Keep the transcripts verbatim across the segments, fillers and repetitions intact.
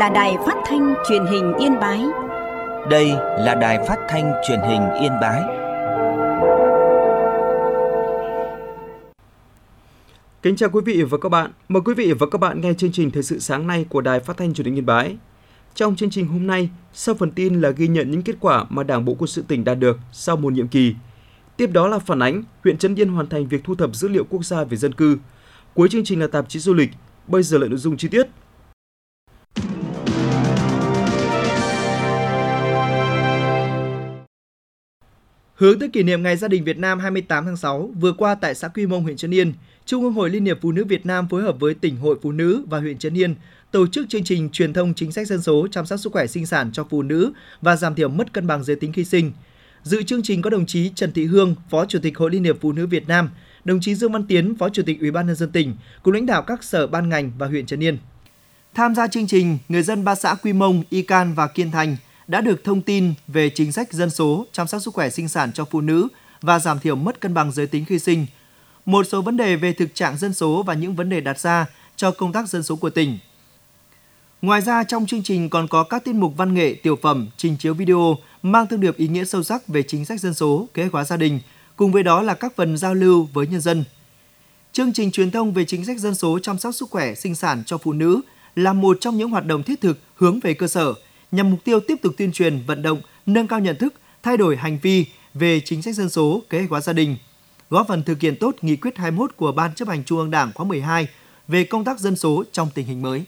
là Đài Phát thanh Truyền hình Yên Bái. Đây là Đài Phát thanh Truyền hình Yên Bái. Kính chào quý vị và các bạn. Mời quý vị và các bạn nghe chương trình Thời sự sáng nay của Đài Phát thanh Truyền hình Yên Bái. Trong chương trình hôm nay, sau phần tin là ghi nhận những kết quả mà Đảng bộ Quân sự tỉnh đạt được sau một nhiệm kỳ. Tiếp đó là phản ánh huyện Trấn Yên hoàn thành việc thu thập dữ liệu quốc gia về dân cư. Cuối chương trình là tạp chí du lịch. Bây giờ là nội dung chi tiết. Hướng tới kỷ niệm Ngày Gia đình Việt Nam hai mươi tám tháng sáu, vừa qua tại xã Quy Mông, huyện Trấn Yên, Trung ương Hội Liên hiệp Phụ nữ Việt Nam phối hợp với tỉnh Hội Phụ nữ và huyện Trấn Yên tổ chức chương trình truyền thông chính sách dân số chăm sóc sức khỏe sinh sản cho phụ nữ và giảm thiểu mất cân bằng giới tính khi sinh. Dự chương trình có đồng chí Trần Thị Hương, Phó Chủ tịch Hội Liên hiệp Phụ nữ Việt Nam, đồng chí Dương Văn Tiến, Phó Chủ tịch Ủy ban nhân dân tỉnh, cùng lãnh đạo các sở ban ngành và huyện Trấn Yên. Tham gia chương trình, người dân ba xã Quy Mông, Y Can và Kiên Thành đã được thông tin về chính sách dân số, chăm sóc sức khỏe sinh sản cho phụ nữ và giảm thiểu mất cân bằng giới tính khi sinh. Một số vấn đề về thực trạng dân số và những vấn đề đặt ra cho công tác dân số của tỉnh. Ngoài ra, trong chương trình còn có các tiết mục văn nghệ, tiểu phẩm, trình chiếu video mang thông điệp ý nghĩa sâu sắc về chính sách dân số, kế hoạch hóa gia đình, cùng với đó là các phần giao lưu với nhân dân. Chương trình truyền thông về chính sách dân số chăm sóc sức khỏe sinh sản cho phụ nữ là một trong những hoạt động thiết thực hướng về cơ sở, nhằm mục tiêu tiếp tục tuyên truyền, vận động, nâng cao nhận thức, thay đổi hành vi về chính sách dân số, kế hoạch hóa gia đình, góp phần thực hiện tốt nghị quyết hai mươi mốt của Ban Chấp hành Trung ương Đảng khóa mười hai về công tác dân số trong tình hình mới.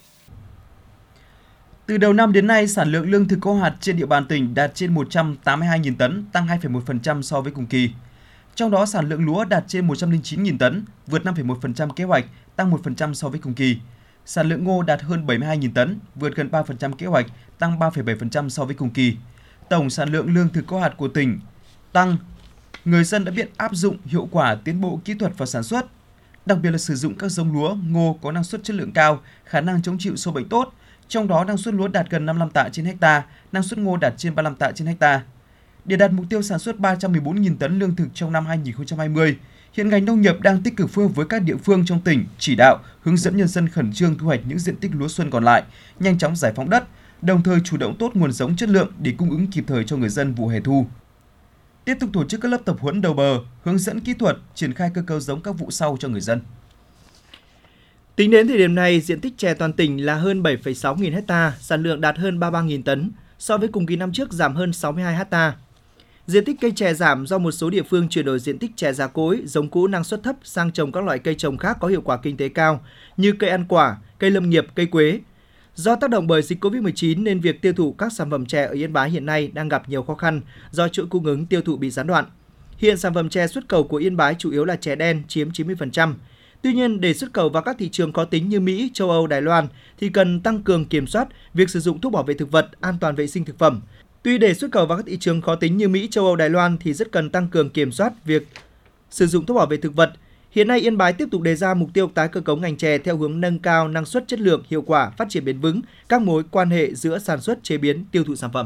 Từ đầu năm đến nay, sản lượng lương thực có hạt trên địa bàn tỉnh đạt trên một trăm tám mươi hai nghìn tấn, tăng hai phẩy một phần trăm so với cùng kỳ. Trong đó, sản lượng lúa đạt trên một trăm lẻ chín nghìn tấn, vượt năm phẩy một phần trăm kế hoạch, tăng một phần trăm so với cùng kỳ. Sản lượng ngô đạt hơn bảy mươi hai nghìn tấn, vượt gần ba phần trăm kế hoạch, tăng ba phẩy bảy phần trăm so với cùng kỳ. Tổng sản lượng lương thực có hạt của tỉnh tăng. Người dân đã biết áp dụng hiệu quả tiến bộ kỹ thuật vào sản xuất, đặc biệt là sử dụng các giống lúa, ngô có năng suất chất lượng cao, khả năng chống chịu sâu bệnh tốt. Trong đó, năng suất lúa đạt gần năm mươi lăm tạ trên hecta, năng suất ngô đạt trên ba mươi lăm tạ trên hecta. Để đạt mục tiêu sản xuất ba trăm mười bốn nghìn tấn lương thực trong năm hai nghìn không trăm hai mươi, hiện ngành nông nghiệp đang tích cực phối hợp với các địa phương trong tỉnh chỉ đạo, hướng dẫn nhân dân khẩn trương thu hoạch những diện tích lúa xuân còn lại, nhanh chóng giải phóng đất, đồng thời chủ động tốt nguồn giống chất lượng để cung ứng kịp thời cho người dân vụ hè thu. Tiếp tục tổ chức các lớp tập huấn đầu bờ, hướng dẫn kỹ thuật, triển khai cơ cấu giống các vụ sau cho người dân. Tính đến thời điểm này, diện tích chè toàn tỉnh là hơn bảy phẩy sáu nghìn ha, sản lượng đạt hơn ba mươi ba nghìn tấn, so với cùng kỳ năm trước giảm hơn sáu mươi hai ha. Diện tích cây chè giảm do một số địa phương chuyển đổi diện tích chè già cỗi, giống cũ năng suất thấp sang trồng các loại cây trồng khác có hiệu quả kinh tế cao như cây ăn quả, cây lâm nghiệp, cây quế. Do tác động bởi dịch cô vít mười chín nên việc tiêu thụ các sản phẩm chè ở Yên Bái hiện nay đang gặp nhiều khó khăn do chuỗi cung ứng tiêu thụ bị gián đoạn. Hiện sản phẩm chè xuất khẩu của Yên Bái chủ yếu là chè đen chiếm chín mươi phần trăm. Tuy nhiên, để xuất khẩu vào các thị trường có tính như Mỹ, châu Âu, Đài Loan thì cần tăng cường kiểm soát việc sử dụng thuốc bảo vệ thực vật, an toàn vệ sinh thực phẩm. Tuy để xuất khẩu vào các thị trường khó tính như Mỹ, châu Âu, Đài Loan thì rất cần tăng cường kiểm soát việc sử dụng thuốc bảo vệ thực vật. Hiện nay Yên Bái tiếp tục đề ra mục tiêu tái cơ cấu ngành chè theo hướng nâng cao năng suất, chất lượng, hiệu quả, phát triển bền vững các mối quan hệ giữa sản xuất, chế biến, tiêu thụ sản phẩm.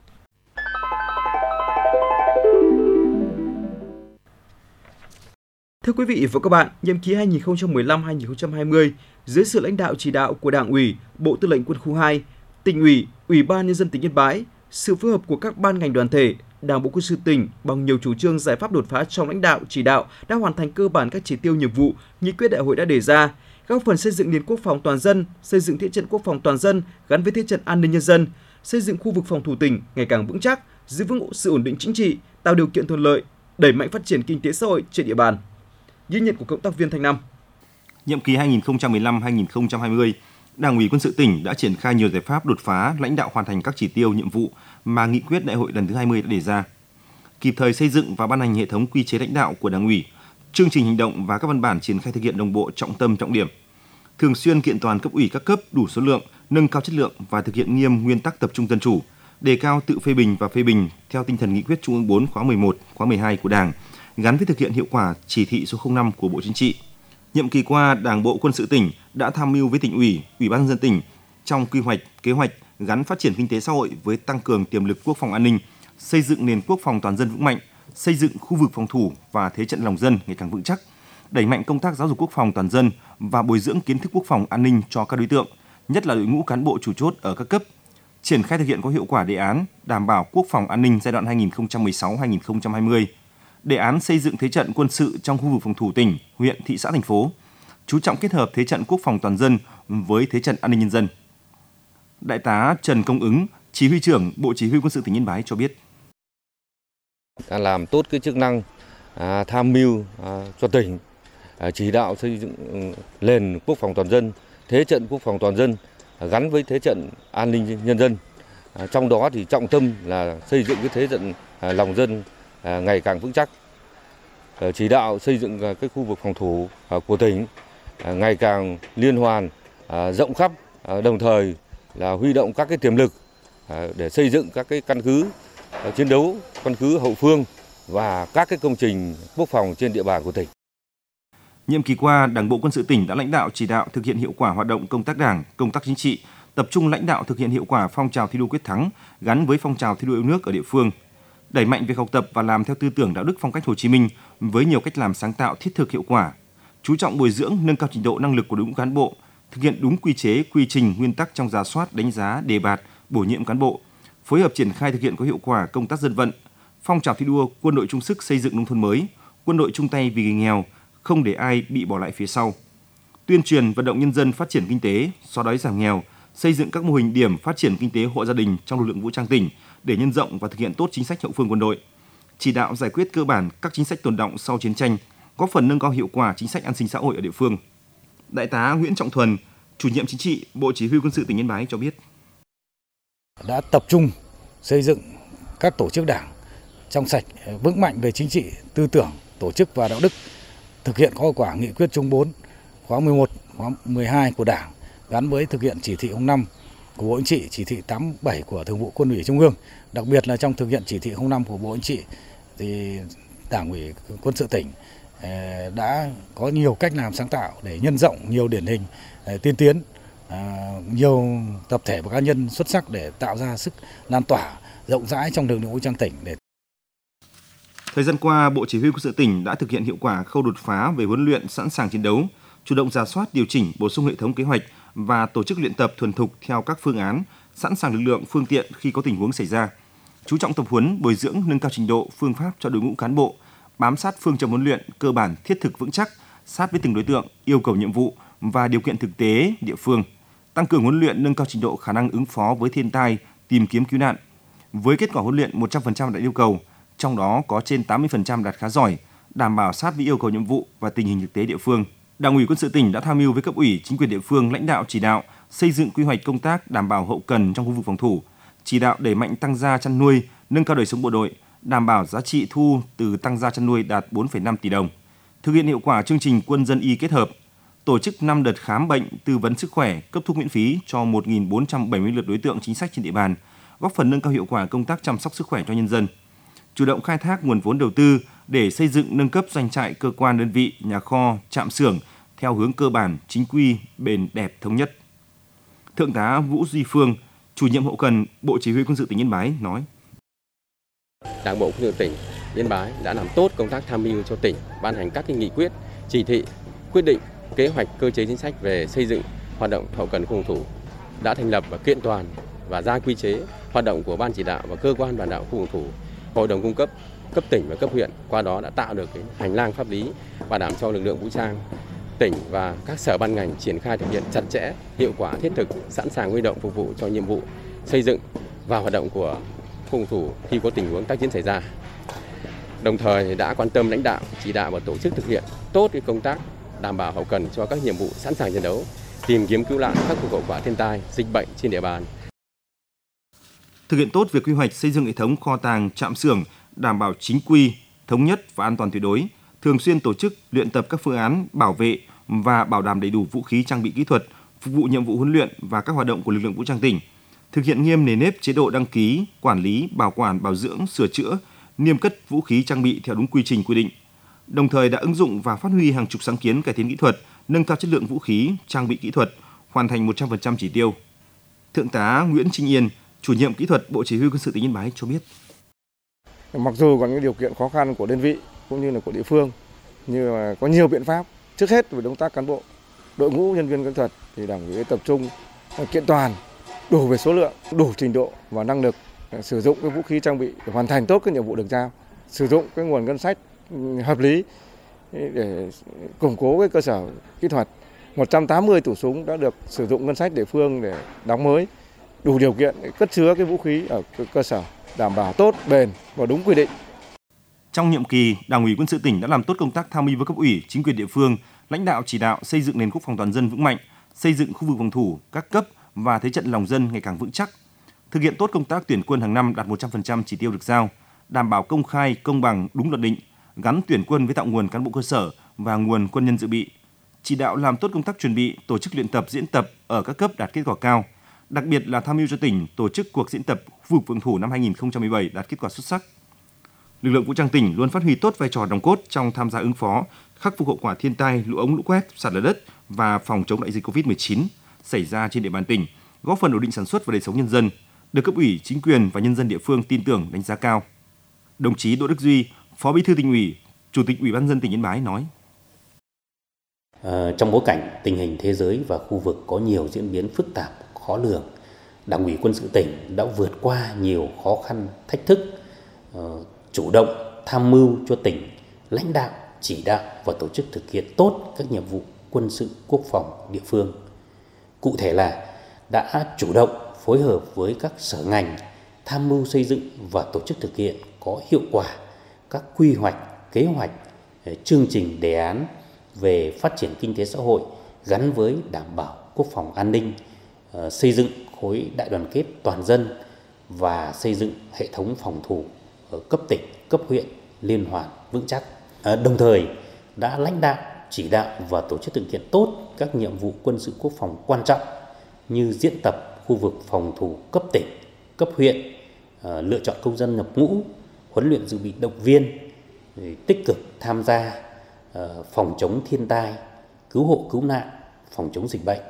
Thưa quý vị và các bạn, nhiệm kỳ hai nghìn không trăm mười lăm đến hai nghìn không trăm hai mươi, dưới sự lãnh đạo chỉ đạo của Đảng ủy, Bộ Tư lệnh Quân khu hai, Tỉnh ủy, Ủy ban nhân dân tỉnh Yên Bái, sự phối hợp của các ban ngành đoàn thể, Đảng bộ Quân sự tỉnh bằng nhiều chủ trương giải pháp đột phá trong lãnh đạo chỉ đạo đã hoàn thành cơ bản các chỉ tiêu nhiệm vụ, nghị quyết đại hội đã đề ra, góp phần xây dựng nền quốc phòng toàn dân, xây dựng thế trận quốc phòng toàn dân gắn với thế trận an ninh nhân dân, xây dựng khu vực phòng thủ tỉnh ngày càng vững chắc, giữ vững sự ổn định chính trị, tạo điều kiện thuận lợi, đẩy mạnh phát triển kinh tế xã hội trên địa bàn. Ghi nhận của cộng tác viên Thanh Nam. Nhiệm kỳ hai nghìn không trăm mười lăm đến hai nghìn không trăm hai mươi, Đảng ủy Quân sự tỉnh đã triển khai nhiều giải pháp đột phá, lãnh đạo hoàn thành các chỉ tiêu nhiệm vụ mà nghị quyết đại hội lần thứ hai mươi đã đề ra. Kịp thời xây dựng và ban hành hệ thống quy chế lãnh đạo của Đảng ủy, chương trình hành động và các văn bản triển khai thực hiện đồng bộ trọng tâm trọng điểm. Thường xuyên kiện toàn cấp ủy các cấp đủ số lượng, nâng cao chất lượng và thực hiện nghiêm nguyên tắc tập trung dân chủ, đề cao tự phê bình và phê bình theo tinh thần nghị quyết Trung ương bốn khóa mười một, khóa mười hai của Đảng, gắn với thực hiện hiệu quả chỉ thị số không năm của Bộ Chính trị. Nhiệm kỳ qua, Đảng bộ Quân sự tỉnh đã tham mưu với tỉnh ủy, Ủy ban nhân dân tỉnh trong quy hoạch, kế hoạch gắn phát triển kinh tế xã hội với tăng cường tiềm lực quốc phòng an ninh, xây dựng nền quốc phòng toàn dân vững mạnh, xây dựng khu vực phòng thủ và thế trận lòng dân ngày càng vững chắc, đẩy mạnh công tác giáo dục quốc phòng toàn dân và bồi dưỡng kiến thức quốc phòng an ninh cho các đối tượng, nhất là đội ngũ cán bộ chủ chốt ở các cấp, triển khai thực hiện có hiệu quả đề án đảm bảo quốc phòng an ninh giai đoạn hai nghìn không trăm mười sáu đến hai nghìn không trăm hai mươi, đề án xây dựng thế trận quân sự trong khu vực phòng thủ tỉnh, huyện, thị xã, thành phố, chú trọng kết hợp thế trận quốc phòng toàn dân với thế trận an ninh nhân dân. Đại tá Trần Công Ứng, Chỉ huy trưởng Bộ Chỉ huy Quân sự tỉnh Yên Bái cho biết. Đã làm tốt cái chức năng à, tham mưu à, cho tỉnh, à, chỉ đạo xây dựng nền quốc phòng toàn dân, thế trận quốc phòng toàn dân à, gắn với thế trận an ninh nhân dân. À, trong đó thì trọng tâm là xây dựng cái thế trận à, lòng dân à, ngày càng vững chắc. À, chỉ đạo xây dựng à, cái khu vực phòng thủ à, của tỉnh à, ngày càng liên hoàn, à, rộng khắp, à, đồng thời là huy động các cái tiềm lực à, để xây dựng các cái căn cứ à, chiến đấu, căn cứ hậu phương và các cái công trình quốc phòng trên địa bàn của tỉnh. Nhiệm kỳ qua, Đảng bộ Quân sự tỉnh đã lãnh đạo chỉ đạo thực hiện hiệu quả hoạt động công tác Đảng, công tác chính trị, tập trung lãnh đạo thực hiện hiệu quả phong trào thi đua quyết thắng gắn với phong trào thi đua yêu nước ở địa phương, đẩy mạnh việc học tập và làm theo tư tưởng đạo đức phong cách Hồ Chí Minh với nhiều cách làm sáng tạo, thiết thực, hiệu quả, chú trọng bồi dưỡng, nâng cao trình độ năng lực của đội ngũ cán bộ, thực hiện đúng quy chế, quy trình, nguyên tắc trong rà soát, đánh giá, đề bạt, bổ nhiệm cán bộ, phối hợp triển khai thực hiện có hiệu quả công tác dân vận, phong trào thi đua quân đội chung sức xây dựng nông thôn mới, quân đội chung tay vì người nghèo, không để ai bị bỏ lại phía sau. Tuyên truyền vận động nhân dân phát triển kinh tế, xóa đói giảm nghèo, xây dựng các mô hình điểm phát triển kinh tế hộ gia đình trong lực lượng vũ trang tỉnh để nhân rộng và thực hiện tốt chính sách hậu phương quân đội. Chỉ đạo giải quyết cơ bản các chính sách tồn đọng sau chiến tranh, góp phần nâng cao hiệu quả chính sách an sinh xã hội ở địa phương. Đại tá Nguyễn Trọng Thuần, Chủ nhiệm Chính trị, Bộ Chỉ huy Quân sự tỉnh Yên Bái cho biết. Đã tập trung xây dựng các tổ chức đảng trong sạch, vững mạnh về chính trị, tư tưởng, tổ chức và đạo đức, thực hiện có hiệu quả nghị quyết Trung bốn khóa mười một, khóa mười hai của Đảng gắn với thực hiện chỉ thị không năm của Bộ Chính trị, chỉ thị tám mươi bảy của Thường vụ Quân ủy Trung ương. Đặc biệt là trong thực hiện chỉ thị không năm của Bộ Chính trị thì Đảng ủy Quân sự tỉnh đã có nhiều cách làm sáng tạo để nhân rộng nhiều điển hình tiên tiến, nhiều tập thể và cá nhân xuất sắc để tạo ra sức lan tỏa rộng rãi trong lực lượng vũ trang tỉnh. Để Thời gian qua, Bộ Chỉ huy Quân sự tỉnh đã thực hiện hiệu quả khâu đột phá về huấn luyện sẵn sàng chiến đấu, chủ động rà soát, điều chỉnh, bổ sung hệ thống kế hoạch và tổ chức luyện tập thuần thục theo các phương án, sẵn sàng lực lượng, phương tiện khi có tình huống xảy ra. Chú trọng tập huấn, bồi dưỡng, nâng cao trình độ, phương pháp cho đội ngũ cán bộ, bám sát phương châm huấn luyện cơ bản, thiết thực, vững chắc, sát với từng đối tượng, yêu cầu nhiệm vụ và điều kiện thực tế địa phương, tăng cường huấn luyện, nâng cao trình độ khả năng ứng phó với thiên tai, tìm kiếm cứu nạn. Với kết quả huấn luyện một trăm phần trăm đạt yêu cầu, trong đó có trên tám mươi phần trăm đạt khá giỏi, đảm bảo sát với yêu cầu nhiệm vụ và tình hình thực tế địa phương. Đảng ủy Quân sự tỉnh đã tham mưu với cấp ủy, chính quyền địa phương lãnh đạo chỉ đạo xây dựng quy hoạch công tác đảm bảo hậu cần trong khu vực phòng thủ, chỉ đạo đẩy mạnh tăng gia chăn nuôi, nâng cao đời sống bộ đội, đảm bảo giá trị thu từ tăng gia chăn nuôi đạt bốn phẩy năm tỷ đồng. Thực hiện hiệu quả chương trình quân dân y kết hợp, tổ chức năm đợt khám bệnh, tư vấn sức khỏe, cấp thuốc miễn phí cho một nghìn bốn trăm bảy mươi lượt đối tượng chính sách trên địa bàn, góp phần nâng cao hiệu quả công tác chăm sóc sức khỏe cho nhân dân. Chủ động khai thác nguồn vốn đầu tư để xây dựng nâng cấp doanh trại, cơ quan đơn vị, nhà kho, trạm xưởng theo hướng cơ bản, chính quy, bền, đẹp, thống nhất. Thượng tá Vũ Duy Phương, Chủ nhiệm hậu cần Bộ Chỉ huy Quân sự tỉnh Yên Bái nói: Đảng bộ Quân sự tỉnh Yên Bái đã làm tốt công tác tham mưu cho tỉnh ban hành các cái nghị quyết, chỉ thị, quyết định, kế hoạch, cơ chế chính sách về xây dựng hoạt động hậu cần phòng thủ, đã thành lập và kiện toàn và ra quy chế hoạt động của ban chỉ đạo và cơ quan ban đạo phòng thủ, hội đồng cung cấp cấp tỉnh và cấp huyện, qua đó đã tạo được cái hành lang pháp lý bảo đảm cho lực lượng vũ trang tỉnh và các sở ban ngành triển khai thực hiện chặt chẽ, hiệu quả, thiết thực, sẵn sàng huy động phục vụ cho nhiệm vụ xây dựng và hoạt động của phòng thủ khi có tình huống tác chiến xảy ra. Đồng thời đã quan tâm lãnh đạo, chỉ đạo và tổ chức thực hiện tốt cái công tác đảm bảo hậu cần cho các nhiệm vụ sẵn sàng chiến đấu, tìm kiếm cứu nạn, khắc phục hậu quả thiên tai, dịch bệnh trên địa bàn. Thực hiện tốt việc quy hoạch xây dựng hệ thống kho tàng, trạm xưởng đảm bảo chính quy, thống nhất và an toàn tuyệt đối, thường xuyên tổ chức luyện tập các phương án bảo vệ và bảo đảm đầy đủ vũ khí, trang bị kỹ thuật, phục vụ nhiệm vụ huấn luyện và các hoạt động của lực lượng vũ trang tỉnh. Thực hiện nghiêm nề nếp chế độ đăng ký, quản lý, bảo quản, bảo dưỡng, sửa chữa, niêm cất vũ khí trang bị theo đúng quy trình quy định. Đồng thời đã ứng dụng và phát huy hàng chục sáng kiến cải tiến kỹ thuật, nâng cao chất lượng vũ khí, trang bị kỹ thuật, hoàn thành một trăm phần trăm chỉ tiêu. Thượng tá Nguyễn Trinh Yên, Chủ nhiệm kỹ thuật Bộ Chỉ huy Quân sự tỉnh Yên Bái cho biết: Mặc dù còn những điều kiện khó khăn của đơn vị cũng như là của địa phương, nhưng mà có nhiều biện pháp. Trước hết về công tác cán bộ, đội ngũ nhân viên kỹ thuật thì Đảng ủy tập trung kiện toàn, đủ về số lượng, đủ trình độ và năng lực sử dụng cái vũ khí trang bị để hoàn thành tốt cái nhiệm vụ được giao, sử dụng cái nguồn ngân sách hợp lý để củng cố cái cơ sở kỹ thuật. một trăm tám mươi tủ súng đã được sử dụng ngân sách địa phương để đóng mới, đủ điều kiện để cất chứa cái vũ khí ở cơ sở, đảm bảo tốt, bền và đúng quy định. Trong nhiệm kỳ, Đảng ủy Quân sự tỉnh đã làm tốt công tác tham mưu với cấp ủy, chính quyền địa phương, lãnh đạo chỉ đạo xây dựng nền quốc phòng toàn dân vững mạnh, xây dựng khu vực phòng thủ các cấp và thế trận lòng dân ngày càng vững chắc. Thực hiện tốt công tác tuyển quân hàng năm đạt một trăm phần trăm chỉ tiêu được giao, đảm bảo công khai, công bằng, đúng luật định, gắn tuyển quân với tạo nguồn cán bộ cơ sở và nguồn quân nhân dự bị. Chỉ đạo làm tốt công tác chuẩn bị, tổ chức luyện tập, diễn tập ở các cấp đạt kết quả cao. Đặc biệt là tham mưu cho tỉnh tổ chức cuộc diễn tập khu vực phòng thủ năm hai không một bảy đạt kết quả xuất sắc. Lực lượng vũ trang tỉnh luôn phát huy tốt vai trò nòng cốt trong tham gia ứng phó, khắc phục hậu quả thiên tai, lũ ống, lũ quét, sạt lở đất và phòng chống đại dịch covid mười chín xảy ra trên địa bàn tỉnh, góp phần ổn định sản xuất và đời sống nhân dân, được cấp ủy, chính quyền và nhân dân địa phương tin tưởng, đánh giá cao. Đồng chí Đỗ Đức Duy, Phó Bí thư Tỉnh ủy, Chủ tịch Ủy ban nhân dân tỉnh Yên Bái nói: À, trong bối cảnh tình hình thế giới và khu vực có nhiều diễn biến phức tạp, khó lường, Đảng ủy Quân sự tỉnh đã vượt qua nhiều khó khăn, thách thức, uh, chủ động tham mưu cho tỉnh lãnh đạo, chỉ đạo và tổ chức thực hiện tốt các nhiệm vụ quân sự quốc phòng địa phương. Cụ thể là đã chủ động phối hợp với các sở ngành tham mưu xây dựng và tổ chức thực hiện có hiệu quả các quy hoạch, kế hoạch, chương trình đề án về phát triển kinh tế xã hội gắn với đảm bảo quốc phòng an ninh, xây dựng khối đại đoàn kết toàn dân và xây dựng hệ thống phòng thủ ở cấp tỉnh, cấp huyện liên hoàn vững chắc. Đồng thời đã lãnh đạo, chỉ đạo và tổ chức thực hiện tốt các nhiệm vụ quân sự quốc phòng quan trọng như diễn tập khu vực phòng thủ cấp tỉnh, cấp huyện, lựa chọn công dân nhập ngũ, huấn luyện dự bị động viên, tích cực tham gia phòng chống thiên tai, cứu hộ cứu nạn, phòng chống dịch bệnh,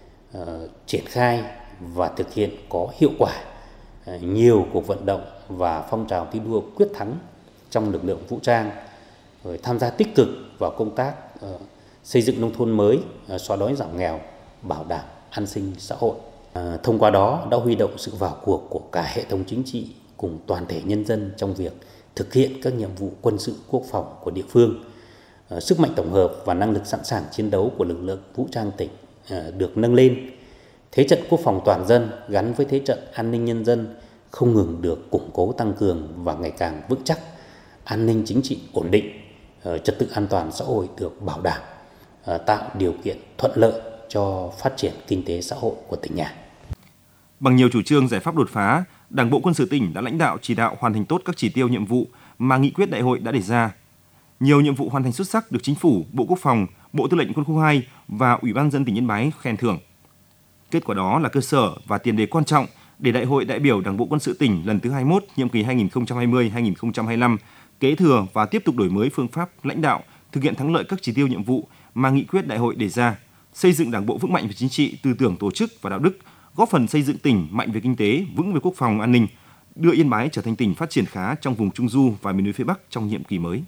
triển khai và thực hiện có hiệu quả nhiều cuộc vận động và phong trào thi đua quyết thắng trong lực lượng vũ trang, rồi tham gia tích cực vào công tác uh, xây dựng nông thôn mới, uh, xóa đói giảm nghèo, bảo đảm an sinh xã hội. Uh, thông qua đó đã huy động sự vào cuộc của cả hệ thống chính trị cùng toàn thể nhân dân trong việc thực hiện các nhiệm vụ quân sự quốc phòng của địa phương. Uh, sức mạnh tổng hợp và năng lực sẵn sàng chiến đấu của lực lượng vũ trang tỉnh uh, được nâng lên. Thế trận quốc phòng toàn dân gắn với thế trận an ninh nhân dân không ngừng được củng cố tăng cường và ngày càng vững chắc. An ninh chính trị ổn định, trật tự an toàn xã hội được bảo đảm, tạo điều kiện thuận lợi cho phát triển kinh tế xã hội của tỉnh nhà. Bằng nhiều chủ trương giải pháp đột phá, Đảng bộ Quân sự tỉnh đã lãnh đạo chỉ đạo hoàn thành tốt các chỉ tiêu nhiệm vụ mà nghị quyết đại hội đã đề ra. Nhiều nhiệm vụ hoàn thành xuất sắc được Chính phủ, Bộ Quốc phòng, Bộ Tư lệnh Quân khu hai và Ủy ban nhân dân tỉnh Yên Bái khen thưởng. Kết quả đó là cơ sở và tiền đề quan trọng để Đại hội đại biểu Đảng bộ Quân sự tỉnh lần thứ hai mươi mốt nhiệm kỳ hai nghìn không trăm hai mươi đến hai nghìn không trăm hai mươi lăm kế thừa và tiếp tục đổi mới phương pháp lãnh đạo, thực hiện thắng lợi các chỉ tiêu nhiệm vụ mà nghị quyết đại hội đề ra, xây dựng Đảng bộ vững mạnh về chính trị, tư tưởng tổ chức và đạo đức, góp phần xây dựng tỉnh mạnh về kinh tế, vững về quốc phòng an ninh, đưa Yên Bái trở thành tỉnh phát triển khá trong vùng Trung Du và miền núi phía Bắc trong nhiệm kỳ mới.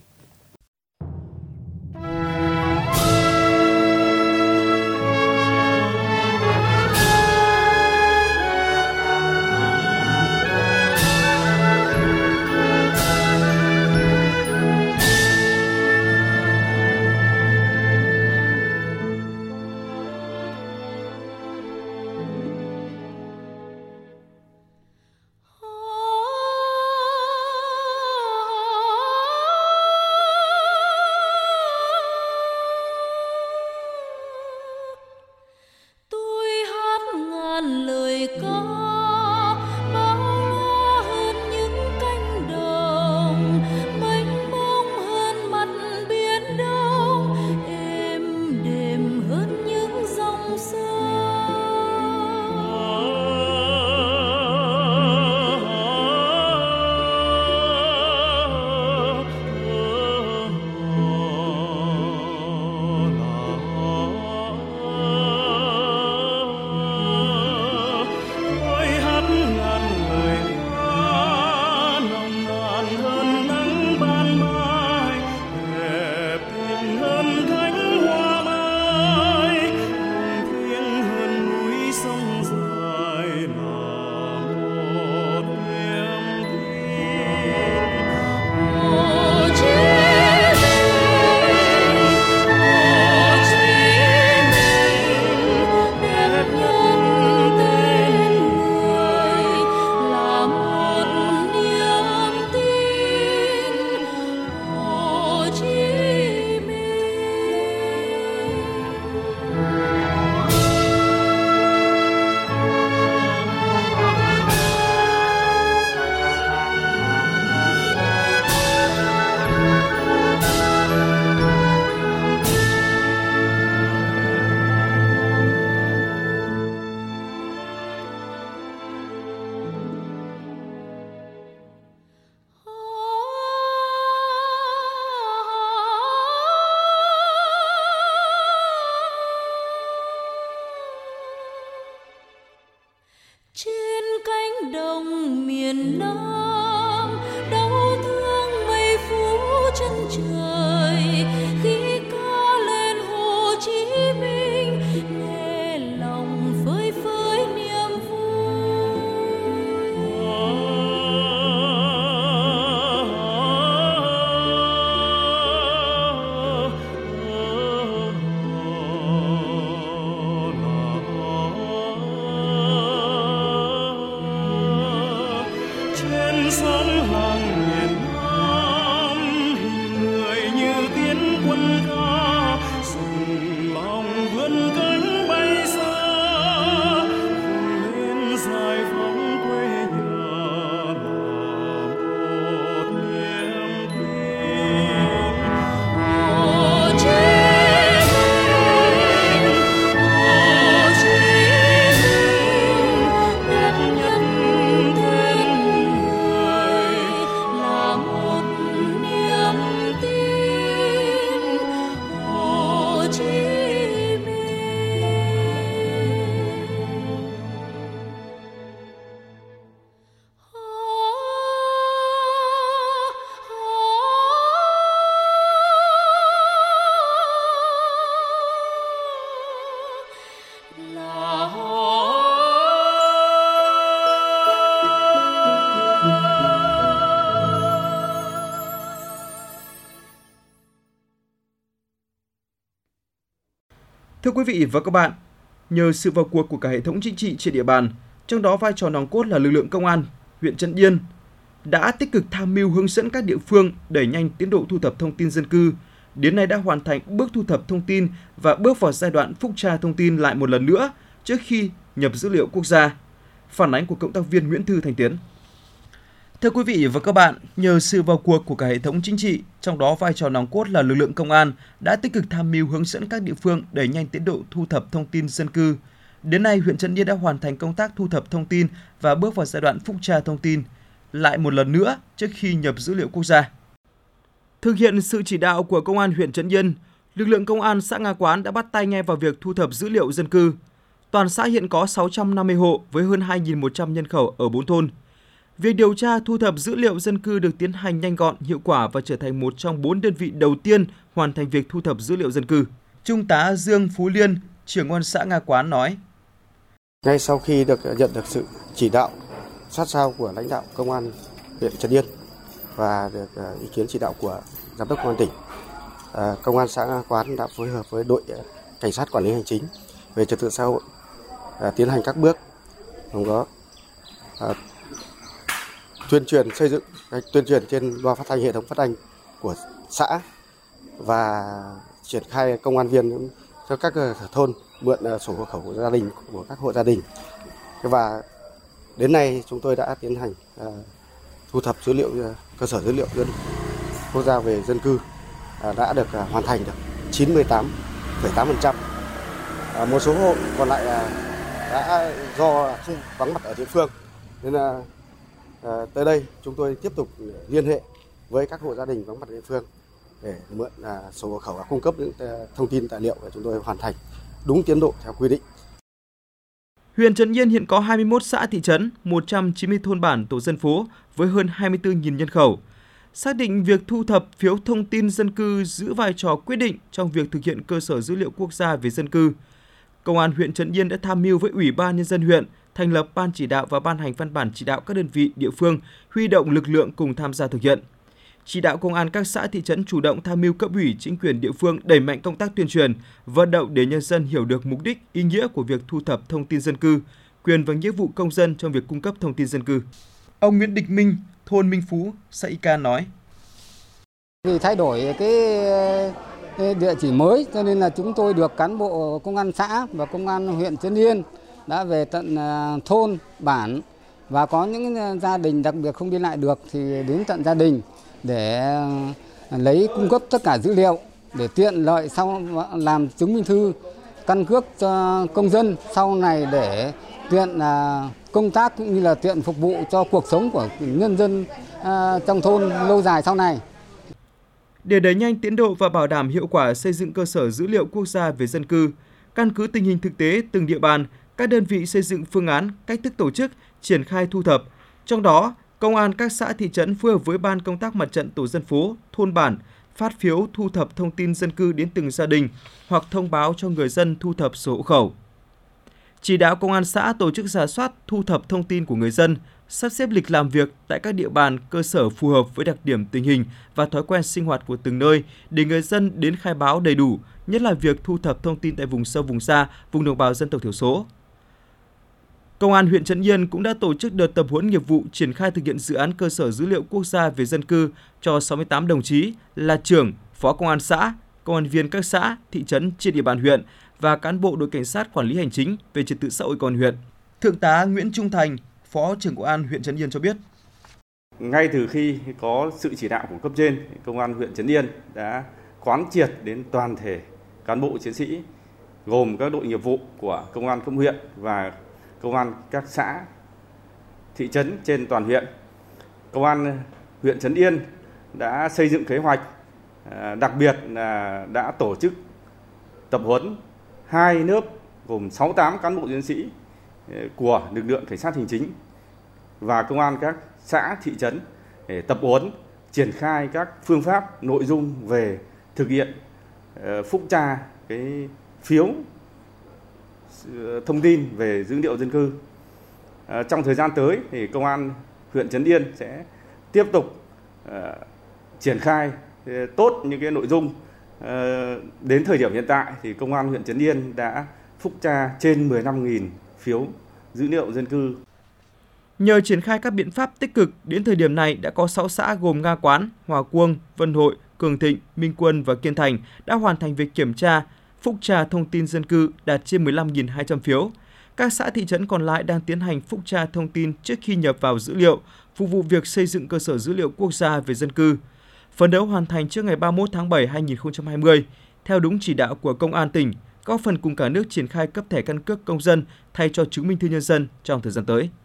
quân ca rừng lòng vươn cánh bay xa lên giải phóng quê nhà là một niềm tin. Hồ Chí Minh, Hồ Chí Minh, đẹp nhất thêm người là một niềm tin. Hồ Chí Minh. Thưa quý vị và các bạn, nhờ sự vào cuộc của cả hệ thống chính trị trên địa bàn, trong đó vai trò nòng cốt là lực lượng công an, huyện Trấn Yên đã tích cực tham mưu hướng dẫn các địa phương đẩy nhanh tiến độ thu thập thông tin dân cư, đến nay đã hoàn thành bước thu thập thông tin và bước vào giai đoạn phúc tra thông tin lại một lần nữa trước khi nhập dữ liệu quốc gia. Phản ánh của cộng tác viên Nguyễn Thư Thành Tiến. Thưa quý vị và các bạn, nhờ sự vào cuộc của cả hệ thống chính trị, trong đó vai trò nòng cốt là lực lượng công an đã tích cực tham mưu hướng dẫn các địa phương đẩy nhanh tiến độ thu thập thông tin dân cư. Đến nay, huyện Trấn Yên đã hoàn thành công tác thu thập thông tin và bước vào giai đoạn phúc tra thông tin lại một lần nữa trước khi nhập dữ liệu quốc gia. Thực hiện sự chỉ đạo của Công an huyện Trấn Yên, lực lượng công an xã Nga Quán đã bắt tay ngay vào việc thu thập dữ liệu dân cư. Toàn xã hiện có sáu trăm năm mươi hộ với hơn hai nghìn một trăm nhân khẩu ở bốn thôn. Việc điều tra thu thập dữ liệu dân cư được tiến hành nhanh gọn, hiệu quả và trở thành một trong bốn đơn vị đầu tiên hoàn thành việc thu thập dữ liệu dân cư. Trung tá Dương Phú Liên, trưởng công an xã Nga Quán nói: Ngay sau khi được nhận được sự chỉ đạo sát sao của lãnh đạo Công an huyện Trấn Yên và được ý kiến chỉ đạo của Giám đốc Công an tỉnh, Công an xã Nga Quán đã phối hợp với đội cảnh sát quản lý hành chính về trật tự xã hội tiến hành các bước gồm có tuyên truyền xây dựng tuyên truyền trên loa phát thanh, hệ thống phát thanh của xã và triển khai công an viên cho các thôn mượn sổ hộ khẩu của gia đình của các hộ gia đình. Và đến nay chúng tôi đã tiến hành uh, thu thập dữ liệu uh, cơ sở dữ liệu dân quốc gia về dân cư uh, đã được uh, hoàn thành được chín mươi tám phẩy tám phần trăm. Uh, một số hộ còn lại uh, đã do không vắng mặt ở địa phương nên là uh, uh, tới đây chúng tôi tiếp tục liên hệ với các hộ gia đình vắng mặt địa phương để mượn uh, sổ hộ khẩu và cung cấp những uh, thông tin tài liệu để chúng tôi hoàn thành đúng tiến độ theo quy định. Huyện Trấn Yên hiện có hai mươi mốt xã thị trấn, một trăm chín mươi thôn bản tổ dân phố với hơn hai mươi tư nghìn nhân khẩu. Xác định việc thu thập phiếu thông tin dân cư giữ vai trò quyết định trong việc thực hiện cơ sở dữ liệu quốc gia về dân cư. Công an huyện Trấn Yên đã tham mưu với Ủy ban Nhân dân huyện thành lập ban chỉ đạo và ban hành văn bản chỉ đạo các đơn vị địa phương huy động lực lượng cùng tham gia thực hiện. Chỉ đạo công an các xã thị trấn chủ động tham mưu cấp ủy chính quyền địa phương đẩy mạnh công tác tuyên truyền, vận động để nhân dân hiểu được mục đích, ý nghĩa của việc thu thập thông tin dân cư, quyền và nghĩa vụ công dân trong việc cung cấp thông tin dân cư. Ông Nguyễn Địch Minh, thôn Minh Phú, xã Y Can nói: Vì thay đổi cái địa chỉ mới cho nên là chúng tôi được cán bộ công an xã và công an huyện Trấn Yên đã về tận thôn, bản và có những gia đình đặc biệt không đi lại được thì đến tận gia đình để lấy cung cấp tất cả dữ liệu để tiện lợi sau làm chứng minh thư, căn cước cho công dân sau này để tiện công tác cũng như là tiện phục vụ cho cuộc sống của nhân dân trong thôn lâu dài sau này. Để đẩy nhanh tiến độ và bảo đảm hiệu quả xây dựng cơ sở dữ liệu quốc gia về dân cư, căn cứ tình hình thực tế từng địa bàn, các đơn vị xây dựng phương án, cách thức tổ chức, triển khai thu thập. Trong đó, Công an các xã thị trấn phối hợp với Ban công tác mặt trận tổ dân phố, thôn bản, phát phiếu thu thập thông tin dân cư đến từng gia đình hoặc thông báo cho người dân thu thập sổ hộ khẩu. Chỉ đạo Công an xã tổ chức rà soát, thu thập thông tin của người dân, sắp xếp lịch làm việc tại các địa bàn, cơ sở phù hợp với đặc điểm tình hình và thói quen sinh hoạt của từng nơi để người dân đến khai báo đầy đủ, nhất là việc thu thập thông tin tại vùng sâu, vùng xa, vùng đồng bào dân tộc thiểu số. Công an huyện Trấn Yên cũng đã tổ chức đợt tập huấn nghiệp vụ triển khai thực hiện dự án cơ sở dữ liệu quốc gia về dân cư cho sáu mươi tám đồng chí là trưởng, phó công an xã, công an viên các xã, thị trấn trên địa bàn huyện và cán bộ đội cảnh sát quản lý hành chính về trật tự xã hội công an huyện. Thượng tá Nguyễn Trung Thành, Phó trưởng Công an huyện Trấn Yên cho biết. Ngay từ khi có sự chỉ đạo của cấp trên, Công an huyện Trấn Yên đã quán triệt đến toàn thể cán bộ chiến sĩ gồm các đội nghiệp vụ của Công an cấp huyện và Công an các xã, thị trấn trên toàn huyện. Công an huyện Trấn Yên đã xây dựng kế hoạch, đặc biệt là đã tổ chức tập huấn hai lớp gồm sáu mươi tám cán bộ chiến sĩ của lực lượng cảnh sát hành chính và công an các xã, thị trấn để tập huấn triển khai các phương pháp, nội dung về thực hiện phúc tra cái phiếu thông tin về dữ liệu dân cư. Trong thời gian tới thì Công an huyện Trấn Yên sẽ tiếp tục uh, triển khai uh, tốt những cái nội dung. Uh, đến thời điểm hiện tại thì Công an huyện Trấn Yên đã phúc tra trên mười lăm nghìn phiếu dữ liệu dân cư. Nhờ triển khai các biện pháp tích cực, đến thời điểm này đã có sáu xã gồm Nga Quán, Hòa Cuông, Vân Hội, Cường Thịnh, Minh Quân và Kiên Thành đã hoàn thành việc kiểm tra, phúc tra thông tin dân cư đạt trên mười lăm nghìn hai trăm phiếu. Các xã thị trấn còn lại đang tiến hành phúc tra thông tin trước khi nhập vào dữ liệu, phục vụ việc xây dựng cơ sở dữ liệu quốc gia về dân cư. Phấn đấu hoàn thành trước ngày ba mươi mốt tháng bảy năm hai nghìn không trăm hai mươi, theo đúng chỉ đạo của Công an tỉnh, góp phần cùng cả nước triển khai cấp thẻ căn cước công dân thay cho chứng minh thư nhân dân trong thời gian tới.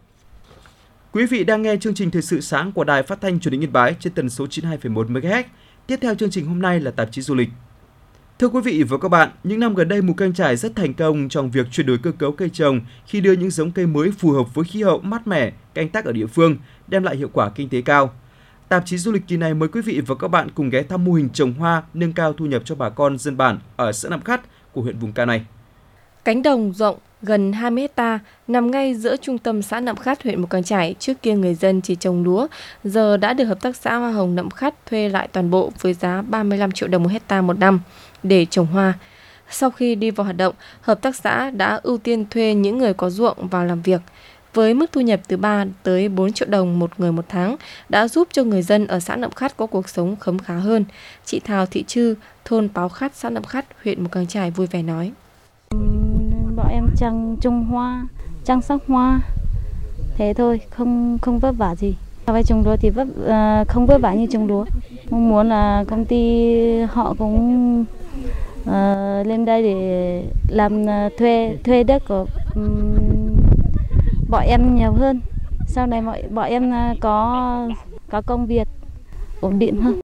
Quý vị đang nghe chương trình Thời sự sáng của Đài Phát thanh Truyền hình Yên Bái trên tần số chín mươi hai phẩy một mê ga héc. Tiếp theo chương trình hôm nay là tạp chí du lịch. Thưa quý vị và các bạn, những năm gần đây Mù Cang Chải rất thành công trong việc chuyển đổi cơ cấu cây trồng khi đưa những giống cây mới phù hợp với khí hậu mát mẻ, canh tác ở địa phương, đem lại hiệu quả kinh tế cao. Tạp chí du lịch kỳ này mời quý vị và các bạn cùng ghé thăm mô hình trồng hoa nâng cao thu nhập cho bà con dân bản ở xã Nạm Khắt của huyện vùng cao này. Cánh đồng rộng gần hai mươi héc ta nằm ngay giữa trung tâm xã Nạm Khắt, huyện Mù Cang Chải. Trước kia người dân chỉ trồng lúa, giờ đã được hợp tác xã Hoa Hồng Nạm Khắt thuê lại toàn bộ với giá ba mươi lăm triệu đồng một héc ta một năm để trồng hoa. Sau khi đi vào hoạt động, hợp tác xã đã ưu tiên thuê những người có ruộng vào làm việc. Với mức thu nhập từ ba tới bốn triệu đồng một người một tháng đã giúp cho người dân ở xã Nạm Khắt có cuộc sống khấm khá hơn. Chị Thào Thị Trư, thôn Páo Khắt, xã Nạm Khắt, huyện Mù Cang Chải vui vẻ nói. Bọn em trồng trồng hoa, chăm sóc hoa, thế thôi, không không vất vả gì. Với trồng lúa thì vất uh, không vất vả như trồng lúa. Mong muốn là công ty họ cũng uh, lên đây để làm uh, thuê thuê đất của um, bọn em nhiều hơn. Sau này mọi bọn em uh, có có công việc ổn định hơn.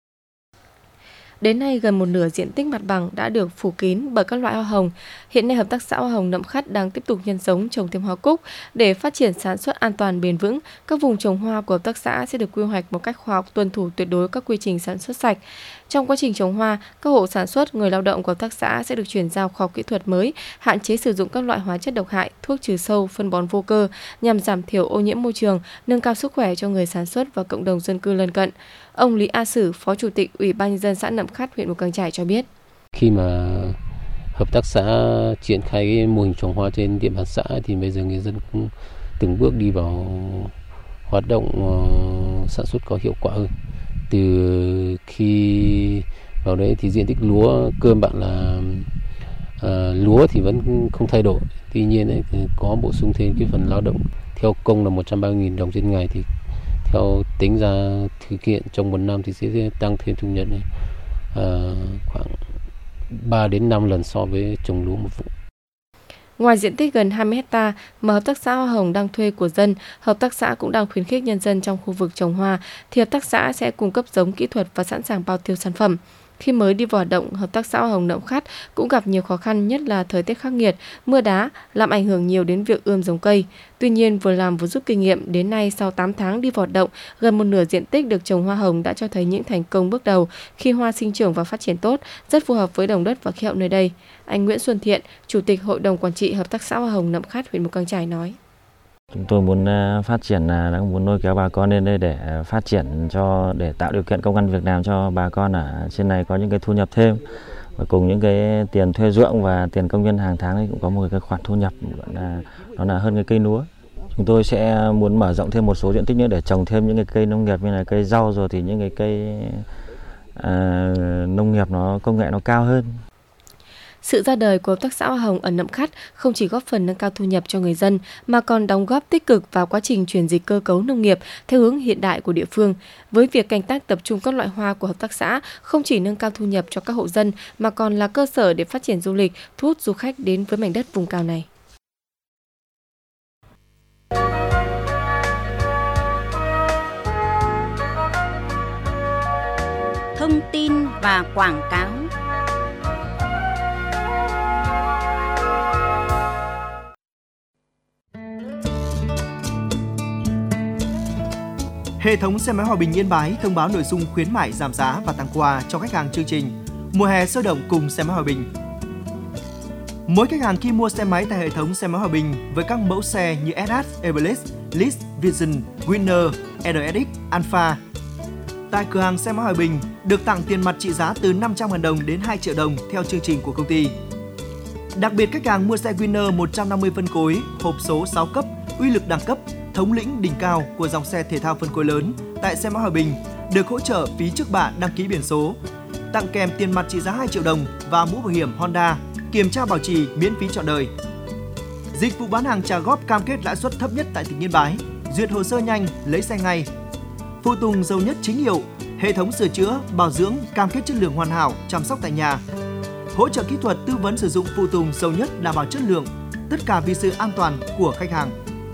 Đến nay, gần một nửa diện tích mặt bằng đã được phủ kín bởi các loại hoa hồng. Hiện nay, Hợp tác xã Hoa Hồng Nạm Khắt đang tiếp tục nhân giống trồng thêm hoa cúc để phát triển sản xuất an toàn bền vững. Các vùng trồng hoa của hợp tác xã sẽ được quy hoạch một cách khoa học, tuân thủ tuyệt đối các quy trình sản xuất sạch. Trong quá trình trồng hoa, các hộ sản xuất, người lao động của hợp tác xã sẽ được chuyển giao khoa học kỹ thuật mới, hạn chế sử dụng các loại hóa chất độc hại, thuốc trừ sâu, phân bón vô cơ nhằm giảm thiểu ô nhiễm môi trường, nâng cao sức khỏe cho người sản xuất và cộng đồng dân cư lân cận. Ông Lý A Sử, Phó Chủ tịch Ủy ban nhân dân xã Nạm Khắt, huyện Mù Cang Chải cho biết. Khi mà hợp tác xã triển khai cái mô hình trồng hoa trên địa bàn xã thì bây giờ người dân cũng từng bước đi vào hoạt động uh, sản xuất có hiệu quả hơn. Từ khi vào đấy thì diện tích lúa cơ bản là uh, lúa thì vẫn không thay đổi. Tuy nhiên ấy, thì có bổ sung thêm cái phần lao động theo công là một trăm ba mươi nghìn đồng trên ngày, thì theo tính ra thực hiện trong một năm thì sẽ tăng thêm thu nhập này, uh, khoảng ba đến năm lần so với trồng lúa một vụ. Ngoài diện tích gần hai mươi héc ta mà hợp tác xã Hoa Hồng đang thuê của dân, hợp tác xã cũng đang khuyến khích nhân dân trong khu vực trồng hoa thì hợp tác xã sẽ cung cấp giống kỹ thuật và sẵn sàng bao tiêu sản phẩm. Khi mới đi vào hoạt động, hợp tác xã Hoa Hồng Nạm Khắt cũng gặp nhiều khó khăn, nhất là thời tiết khắc nghiệt, mưa đá làm ảnh hưởng nhiều đến việc ươm giống cây. Tuy nhiên, vừa làm vừa rút kinh nghiệm, đến nay sau tám tháng đi vào hoạt động, gần một nửa diện tích được trồng hoa hồng đã cho thấy những thành công bước đầu khi hoa sinh trưởng và phát triển tốt, rất phù hợp với đồng đất và khí hậu nơi đây. Anh Nguyễn Xuân Thiện, Chủ tịch Hội đồng Quản trị Hợp tác xã Hoa Hồng Nạm Khắt, huyện Mù Cang Chải nói. Chúng tôi muốn phát triển, đang muốn lôi kéo bà con lên đây để phát triển cho, để tạo điều kiện công ăn việc làm cho bà con ở trên này có những cái thu nhập thêm, và cùng những cái tiền thuê ruộng và tiền công nhân hàng tháng ấy cũng có một cái khoản thu nhập là nó là hơn cái cây lúa. Chúng tôi sẽ muốn mở rộng thêm một số diện tích nữa để trồng thêm những cái cây nông nghiệp như là cây rau, rồi thì những cái cây à, nông nghiệp nó công nghệ nó cao hơn. Sự ra đời của hợp tác xã Hoa Hồng ở Nậm Khắt không chỉ góp phần nâng cao thu nhập cho người dân mà còn đóng góp tích cực vào quá trình chuyển dịch cơ cấu nông nghiệp theo hướng hiện đại của địa phương. Với việc canh tác tập trung các loại hoa của hợp tác xã không chỉ nâng cao thu nhập cho các hộ dân mà còn là cơ sở để phát triển du lịch, thu hút du khách đến với mảnh đất vùng cao này. Thông tin và quảng cáo. Hệ thống xe máy Hòa Bình Yên Bái thông báo nội dung khuyến mại giảm giá và tặng quà cho khách hàng chương trình Mùa hè sôi động cùng xe máy Hòa Bình. Mỗi khách hàng khi mua xe máy tại hệ thống xe máy Hòa Bình với các mẫu xe như ét hát, Everest, List, Vision, Winner, rờ ét ích, Alpha. Tại cửa hàng xe máy Hòa Bình được tặng tiền mặt trị giá từ năm trăm nghìn đồng đến hai triệu đồng theo chương trình của công ty. Đặc biệt khách hàng mua xe Winner một trăm năm mươi phân khối, hộp số sáu cấp, uy lực đẳng cấp, thống lĩnh đỉnh cao của dòng xe thể thao phân khối lớn tại xe máy Hòa Bình được hỗ trợ phí trước bạ đăng ký biển số, tặng kèm tiền mặt trị giá hai triệu đồng và mũ bảo hiểm Honda, kiểm tra bảo trì miễn phí trọn đời. Dịch vụ bán hàng trả góp cam kết lãi suất thấp nhất tại tỉnh Yên Bái, duyệt hồ sơ nhanh, lấy xe ngay. Phụ tùng giàu nhất chính hiệu, hệ thống sửa chữa, bảo dưỡng, cam kết chất lượng hoàn hảo, chăm sóc tại nhà. Hỗ trợ kỹ thuật tư vấn sử dụng phụ tùng giàu nhất đảm bảo chất lượng, tất cả vì sự an toàn của khách hàng.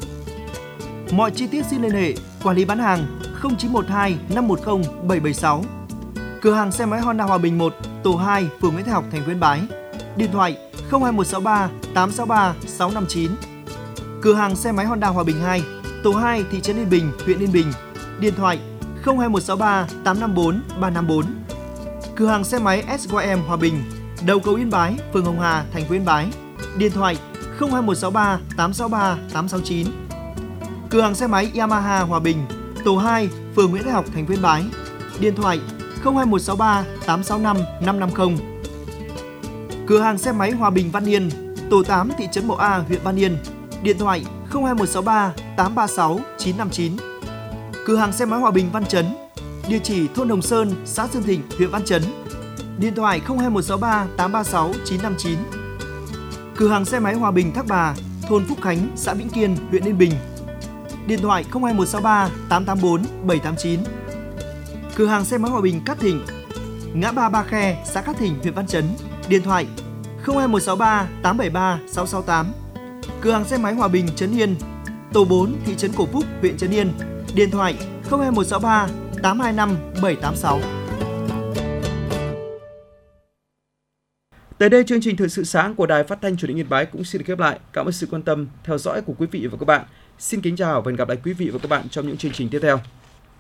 Mọi chi tiết xin liên hệ quản lý bán hàng không chín một hai năm một không bảy bảy sáu. Cửa hàng xe máy Honda Hòa Bình một, tổ hai, phường Nguyễn Thái Học, thành phố Yên Bái. Điện thoại không hai một sáu ba tám sáu ba sáu năm chín. Cửa hàng xe máy Honda Hòa Bình hai, tổ hai, thị trấn Yên Bình, huyện Yên Bình. Điện thoại không hai một sáu ba tám năm bốn ba năm bốn. Cửa hàng xe máy ét y em Hòa Bình, đầu cầu Yên Bái, phường Hồng Hà, thành phố Yên Bái. Điện thoại không hai một sáu ba tám sáu ba tám sáu chín. Cửa hàng xe máy Yamaha Hòa Bình, tổ hai, phường Nguyễn Thái Học, thành phố Yên Bái. Điện thoại không hai một sáu ba tám sáu năm năm năm không. Cửa hàng xe máy Hòa Bình Văn Yên, tổ tám, thị trấn Mậu A, huyện Văn Yên. Điện thoại không hai một sáu ba tám ba sáu chín năm chín. Cửa hàng xe máy Hòa Bình Văn Chấn, địa chỉ thôn Đồng Sơn, xã Dương Thịnh, huyện Văn Chấn. Điện thoại không hai một sáu ba tám ba sáu chín năm chín. Cửa hàng xe máy Hòa Bình Thác Bà, thôn Phúc Khánh, xã Vĩnh Kiên, huyện Yên Bình. Điện thoại không hai một sáu ba tám tám bốn bảy tám chín. Cửa hàng xe máy Hòa Bình Cát Thịnh, ngã ba Ba Khe, xã Cát Thịnh, huyện Văn Chấn. Điện thoại không hai một sáu ba tám bảy ba sáu sáu tám. Cửa hàng xe máy Hòa Bình Trấn Yên, tổ bốn, thị trấn Cổ Phúc, huyện Trấn Yên. Điện thoại không hai một sáu ba tám hai năm bảy tám sáu. Tới đây chương trình Thời sự sáng của Đài Phát thanh Truyền hình Yên Bái cũng xin được khép lại. Cảm ơn sự quan tâm theo dõi của quý vị và các bạn. Xin kính chào và hẹn gặp lại quý vị và các bạn trong những chương trình tiếp theo.